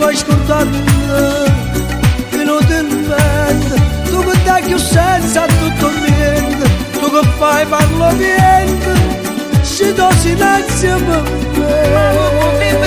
puoi scordare inutilmente, tu che dai più senza tutto niente, tu che fai parlo niente, se do silenzio per me.